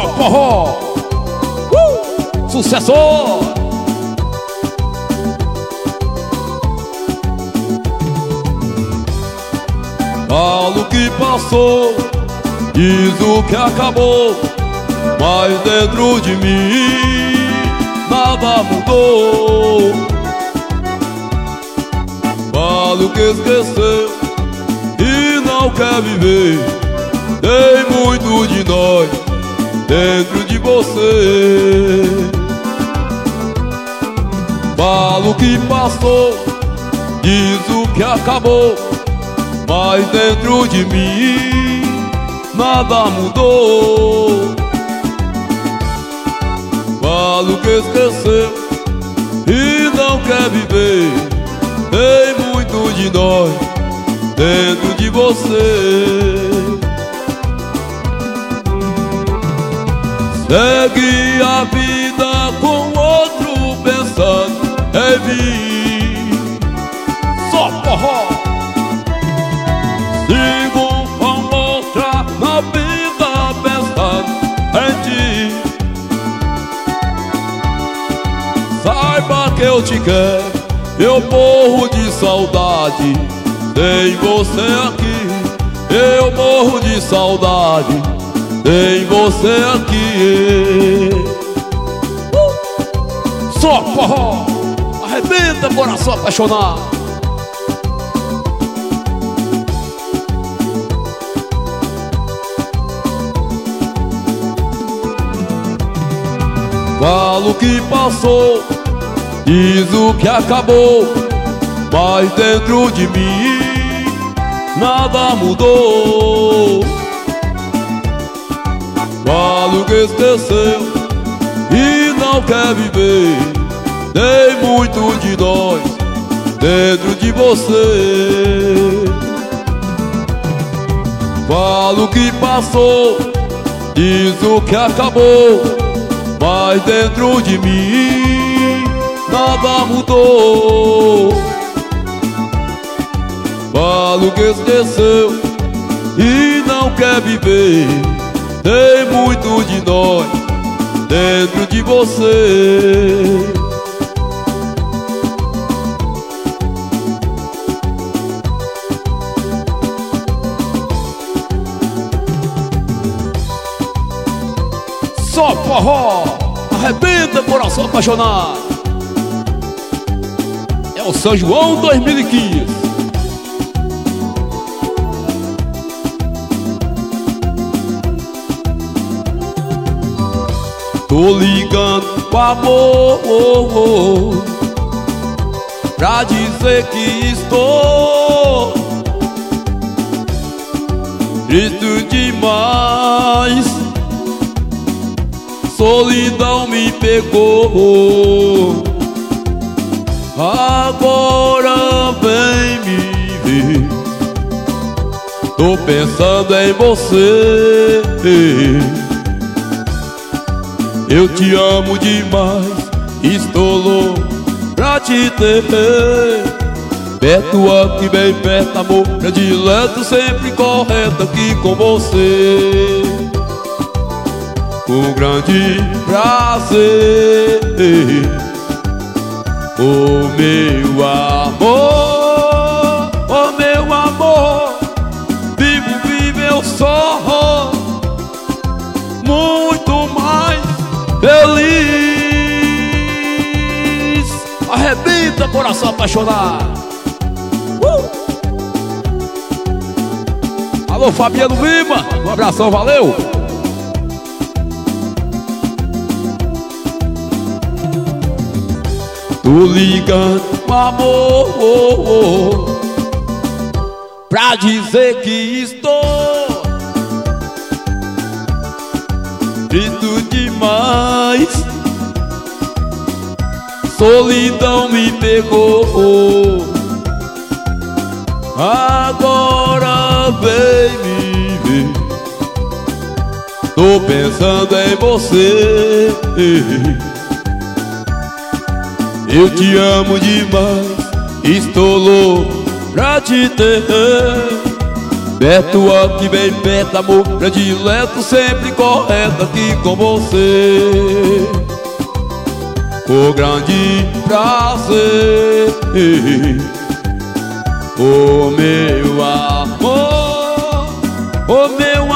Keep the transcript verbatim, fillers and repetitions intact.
Só forró, uh! Sucessor. Falo que passou, diz o que acabou, mas dentro de mim nada mudou. Falo que esqueceu e não quer viver. Tem muito de nós dentro de você. Falo que passou, diz o que acabou, mas dentro de mim nada mudou. Falo que esqueceu e não quer viver. Tem muito de nós dentro de você. Segue a vida com outro pensando em mim. Só forró. Sigo com outra na vida pensando em ti. Saiba que eu te quero, eu morro de saudade. Tem você aqui, eu morro de saudade. Tem você aqui. uh! Só forró, arrebenta coração apaixonado. Falo que passou, diz o que acabou, mas dentro de mim nada mudou. Falo que esqueceu e não quer viver. Tem muito de nós dentro de você. Falo que passou, diz o que acabou, mas dentro de mim nada mudou. Falo que esqueceu e não quer viver. Tem muito de nós dentro de você. Só forró, arrebenta coração apaixonado. É o São João dois mil e quinze. Tô ligando com amor, oh, oh, pra dizer que estou triste demais. Solidão me pegou. Agora vem me ver. Tô pensando em você. Eu te amo demais, estou louco pra te ter perto aqui, bem perto, amor predileto, sempre correto aqui com você. Com grande prazer, oh meu amor, oh meu amor, vivo, vivo eu sou muito mais feliz. Arrebenta coração apaixonado. uh! Alô Fabiano Lima, um abração, valeu. Tô ligando, amor, oh, oh, pra dizer que estou triste demais. Solidão me pegou. Agora vem me ver. Tô pensando em você. Eu te amo demais, estou louco pra te ter Perto aqui, bem perto, amor predileto, sempre correto aqui com você. O grande prazer, o meu amor, o meu